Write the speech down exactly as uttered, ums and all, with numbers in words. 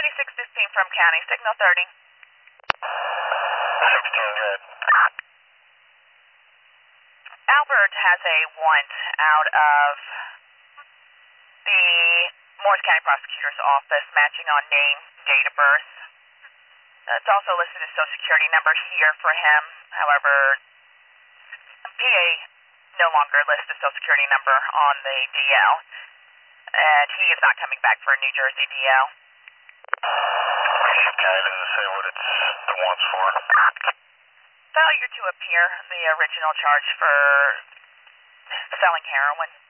twenty-six fifteen from county, signal thirty. sixteen, good. Albert has a warrant out of the Morris County Prosecutor's Office matching on name, date of birth. Uh, it's also listed as social security number here for him. However, P A no longer lists the social security number on the D L, and he is not coming back for a New Jersey D L. Okay, does it say what it's the warrant's for? Failure to appear, the original charge for selling heroin.